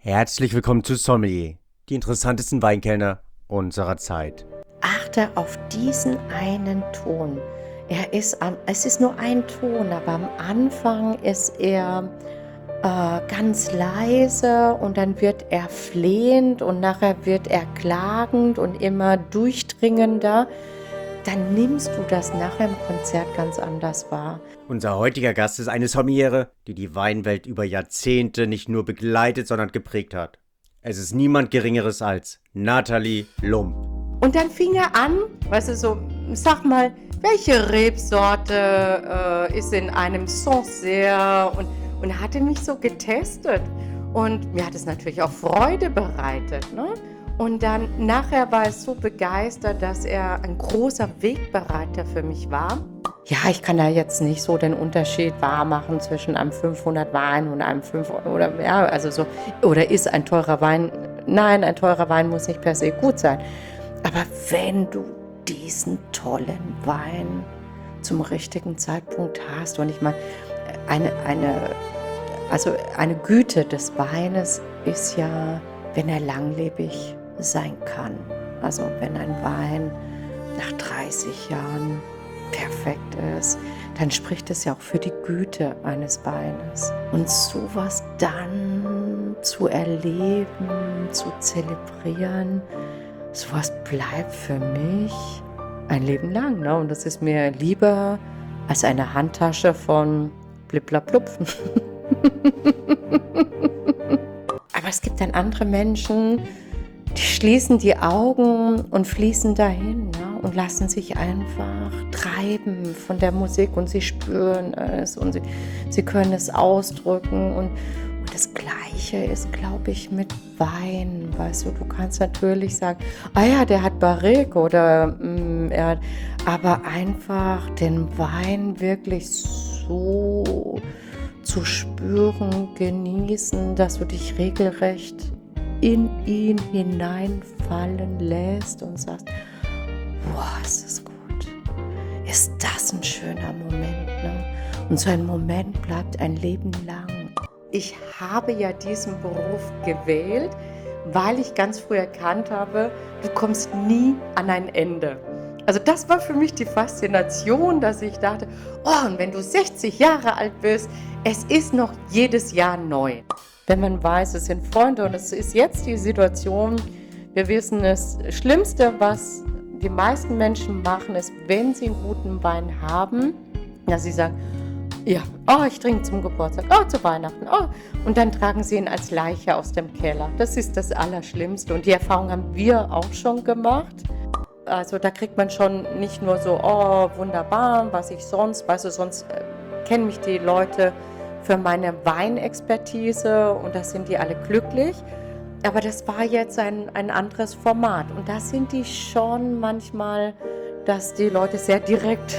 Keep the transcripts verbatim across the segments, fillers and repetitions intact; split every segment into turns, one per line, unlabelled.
Herzlich willkommen zu Sommelier, die interessantesten Weinkellner unserer Zeit.
Achte auf diesen einen Ton. Er ist am, es ist nur ein Ton, aber am Anfang ist er äh, ganz leise und dann wird er flehend und nachher wird er klagend und immer durchdringender. Dann nimmst du das nachher im Konzert ganz anders wahr.
Unser heutiger Gast ist eine Sommeliere, die die Weinwelt über Jahrzehnte nicht nur begleitet, sondern geprägt hat. Es ist niemand Geringeres als Nathalie Lump.
Und dann fing er an, weißt du, so, sag mal, welche Rebsorte äh, ist in einem Sancerre? Und, und er hatte mich so getestet. Und mir hat es natürlich auch Freude bereitet, ne? Und dann nachher war es so begeistert, dass er ein großer Wegbereiter für mich war. Ja, ich kann da jetzt nicht so den Unterschied wahr machen zwischen einem fünfhundert Wein und einem fünfhundert oder ja, also so, oder ist ein teurer Wein? Nein, ein teurer Wein muss nicht per se gut sein. Aber wenn du diesen tollen Wein zum richtigen Zeitpunkt hast, und ich meine, eine, eine, also eine Güte des Weines ist ja, wenn er langlebig sein kann. Also wenn ein Wein nach dreißig Jahren perfekt ist, dann spricht es ja auch für die Güte eines Weines. Und sowas dann zu erleben, zu zelebrieren, sowas bleibt für mich ein Leben lang. Ne? Und das ist mir lieber als eine Handtasche von Bliblablupfen. Aber es gibt dann andere Menschen, die schließen die Augen und fließen dahin, ne? Und lassen sich einfach treiben von der Musik und sie spüren es und sie, sie können es ausdrücken. Und, und das Gleiche ist, glaube ich, mit Wein. Weißt du, du kannst natürlich sagen, ah ja, der hat Barrique oder mh, er hat, aber einfach den Wein wirklich so zu spüren, genießen, dass du dich regelrecht in ihn hineinfallen lässt und sagst, wow, ist das gut. Ist das ein schöner Moment, ne? Und so ein Moment bleibt ein Leben lang. Ich habe ja diesen Beruf gewählt, weil ich ganz früh erkannt habe, du kommst nie an ein Ende. Also das war für mich die Faszination, dass ich dachte, oh, und wenn du sechzig Jahre alt bist, es ist noch jedes Jahr neu. Wenn man weiß, es sind Freunde und es ist jetzt die Situation, wir wissen, das Schlimmste, was die meisten Menschen machen, ist, wenn sie einen guten Wein haben, dass sie sagen, ja, oh, ich trinke zum Geburtstag, oh, zu Weihnachten, oh, und dann tragen sie ihn als Leiche aus dem Keller. Das ist das Allerschlimmste und die Erfahrung haben wir auch schon gemacht. Also da kriegt man schon nicht nur so, oh, wunderbar, was ich sonst, weißt du, sonst äh, kennen mich die Leute für meine Weinexpertise und da sind die alle glücklich. Aber das war jetzt ein, ein anderes Format und da sind die schon manchmal, dass die Leute sehr direkt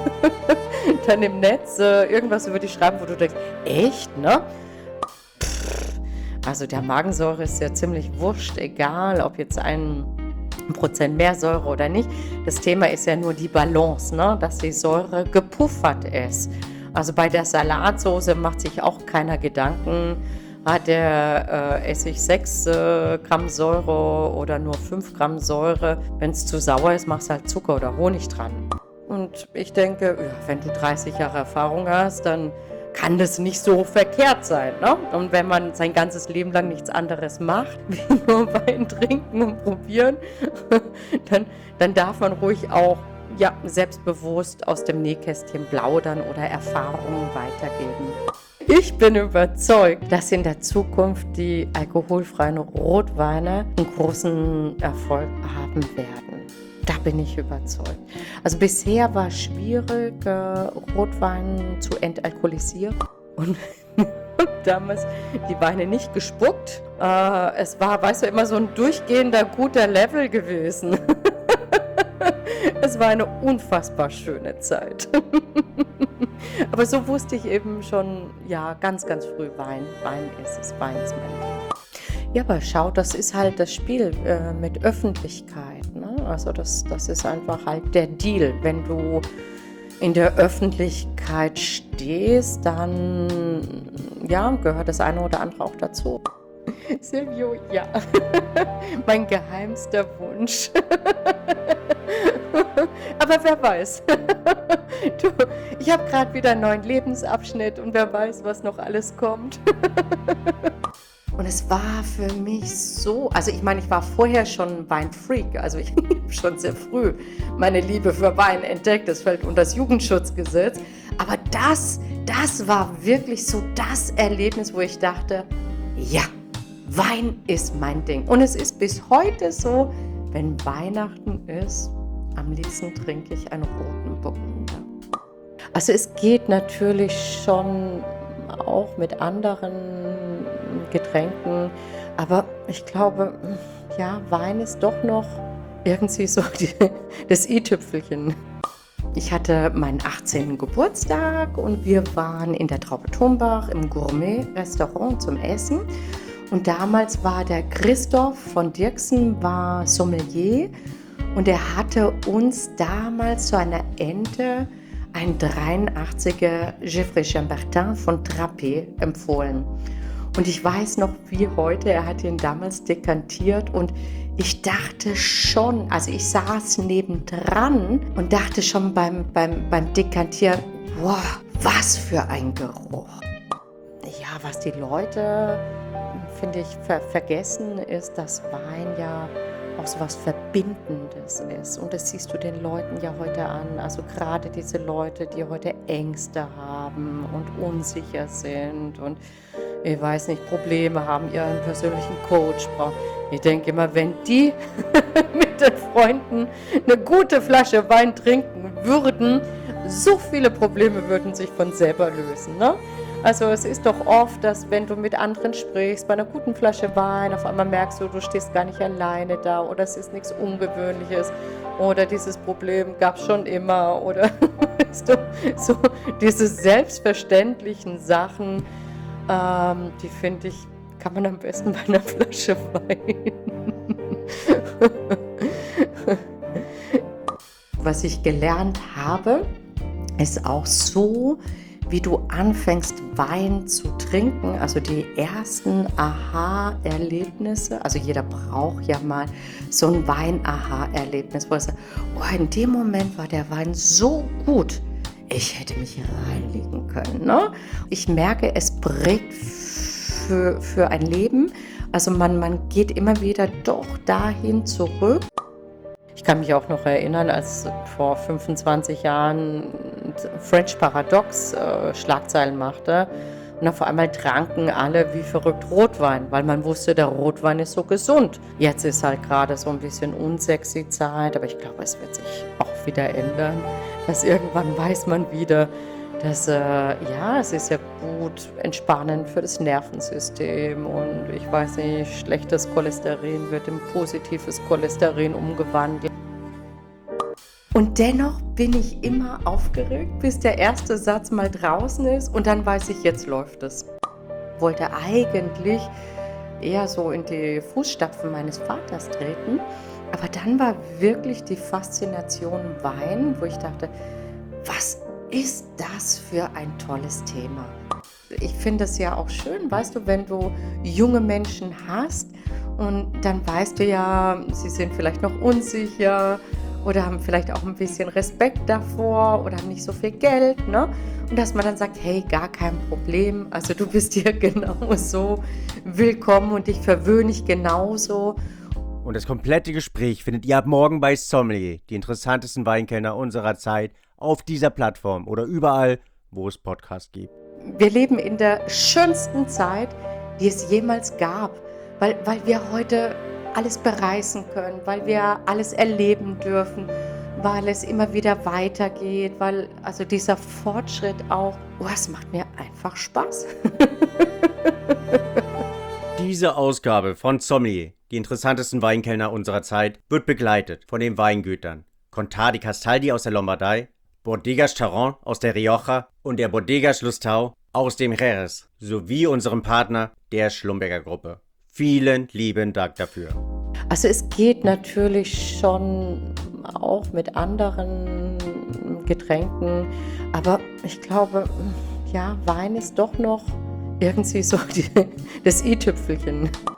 dann im Netz äh, irgendwas über dich schreiben, wo du denkst, echt, ne? Pff, also der Magensäure ist ja ziemlich wurscht, egal ob jetzt ein Prozent mehr Säure oder nicht. Das Thema ist ja nur die Balance, ne? Dass die Säure gepuffert ist. Also bei der Salatsoße macht sich auch keiner Gedanken, hat der äh, Essig sechs äh, Gramm Säure oder nur fünf Gramm Säure. Wenn es zu sauer ist, machst du halt Zucker oder Honig dran. Und ich denke, ja, wenn du dreißig Jahre Erfahrung hast, dann kann das nicht so verkehrt sein, ne? Und wenn man sein ganzes Leben lang nichts anderes macht, wie nur Wein trinken und probieren, dann, dann darf man ruhig auch ja, selbstbewusst aus dem Nähkästchen plaudern oder Erfahrungen weitergeben. Ich bin überzeugt, dass in der Zukunft die alkoholfreien Rotweine einen großen Erfolg haben werden. Da bin ich überzeugt. Also bisher war es schwierig, Rotwein zu entalkoholisieren. Und damals die Weine nicht gespuckt. Es war, weißt du, immer so ein durchgehender guter Level gewesen. Es war eine unfassbar schöne Zeit. Aber so wusste ich eben schon, ja, ganz, ganz früh, Wein, Wein ist es, Wein ist mein Leben. Ja, aber schau, das ist halt das Spiel äh, mit Öffentlichkeit, ne? Also das, das ist einfach halt der Deal. Wenn du in der Öffentlichkeit stehst, dann ja, gehört das eine oder andere auch dazu. Silvio, ja. Mein geheimster Wunsch. Aber wer weiß. Du, ich habe gerade wieder einen neuen Lebensabschnitt und wer weiß, was noch alles kommt. Und es war für mich so, also ich meine, ich war vorher schon Weinfreak, also ich habe schon sehr früh meine Liebe für Wein entdeckt, das fällt unter das Jugendschutzgesetz, aber das, das war wirklich so das Erlebnis, wo ich dachte, ja, Wein ist mein Ding. Und es ist bis heute so, wenn Weihnachten ist, am liebsten trinke ich einen roten Burgunder. Also es geht natürlich schon auch mit anderen Getränken, aber ich glaube, ja, Wein ist doch noch irgendwie so die, das i-Tüpfelchen. Ich hatte meinen achtzehnten Geburtstag und wir waren in der Traube Turmbach im Gourmet-Restaurant zum Essen. Und damals war der Christoph von Dirksen war Sommelier und er hatte uns damals zu einer Ente ein dreiundachtziger Geoffroy Chambertin von Trappé empfohlen. Und ich weiß noch wie heute, er hat ihn damals dekantiert und ich dachte schon, also ich saß nebendran und dachte schon beim, beim, beim Dekantieren, wow, was für ein Geruch. Ja, was die Leute, finde ich, ver- vergessen, ist, dass Wein ja auch so was Verbindendes ist. Und das siehst du den Leuten ja heute an. Also gerade diese Leute, die heute Ängste haben und unsicher sind und ich weiß nicht, Probleme haben, ihren persönlichen Coach brauchen. Ich denke immer, wenn die mit den Freunden eine gute Flasche Wein trinken würden, so viele Probleme würden sich von selber lösen. Ne? Also es ist doch oft, dass wenn du mit anderen sprichst, bei einer guten Flasche Wein, auf einmal merkst du, du stehst gar nicht alleine da oder es ist nichts Ungewöhnliches oder dieses Problem gab es schon immer oder so, so diese selbstverständlichen Sachen, ähm, die finde ich, kann man am besten bei einer Flasche Wein. Was ich gelernt habe, ist auch so, wie du anfängst, Wein zu trinken, also die ersten Aha-Erlebnisse, also jeder braucht ja mal so ein Wein-Aha-Erlebnis, wo er sagt, oh, in dem Moment war der Wein so gut, ich hätte mich reinlegen können. Ne? Ich merke, es prägt für, für ein Leben, also man, man geht immer wieder doch dahin zurück. Ich kann mich auch noch erinnern, als vor fünfundzwanzig Jahren French Paradox äh, Schlagzeilen machte und auf einmal tranken alle wie verrückt Rotwein, weil man wusste, der Rotwein ist so gesund. Jetzt ist halt gerade so ein bisschen unsexy Zeit, aber ich glaube, es wird sich auch wieder ändern, dass irgendwann weiß man wieder, dass äh, ja, es ist ja gut entspannend für das Nervensystem und ich weiß nicht, schlechtes Cholesterin wird in positives Cholesterin umgewandelt. Und dennoch bin ich immer aufgeregt, bis der erste Satz mal draußen ist und dann weiß ich, jetzt läuft es. Ich wollte eigentlich eher so in die Fußstapfen meines Vaters treten, aber dann war wirklich die Faszination Wein, wo ich dachte, was ist das für ein tolles Thema? Ich finde es ja auch schön, weißt du, wenn du junge Menschen hast und dann weißt du ja, sie sind vielleicht noch unsicher oder haben vielleicht auch ein bisschen Respekt davor oder haben nicht so viel Geld, ne? Und dass man dann sagt, hey, gar kein Problem, also du bist hier genauso willkommen und dich verwöhne ich genauso.
Und das komplette Gespräch findet ihr ab morgen bei Sommelier, die interessantesten Weinkellner unserer Zeit, auf dieser Plattform oder überall, wo es Podcasts gibt.
Wir leben in der schönsten Zeit, die es jemals gab, weil, weil wir heute alles bereisen können, weil wir alles erleben dürfen, weil es immer wieder weitergeht, weil also dieser Fortschritt auch, oh, es macht mir einfach Spaß.
Diese Ausgabe von Sommelier, die interessantesten Weinkellner unserer Zeit, wird begleitet von den Weingütern Contar di Castaldi aus der Lombardei, Bodegas Charron aus der Rioja und der Bodegas Lustau aus dem Jerez, sowie unserem Partner der Schlumberger Gruppe. Vielen lieben Dank dafür.
Also es geht natürlich schon auch mit anderen Getränken, aber ich glaube, ja, Wein ist doch noch irgendwie so die, das i-Tüpfelchen.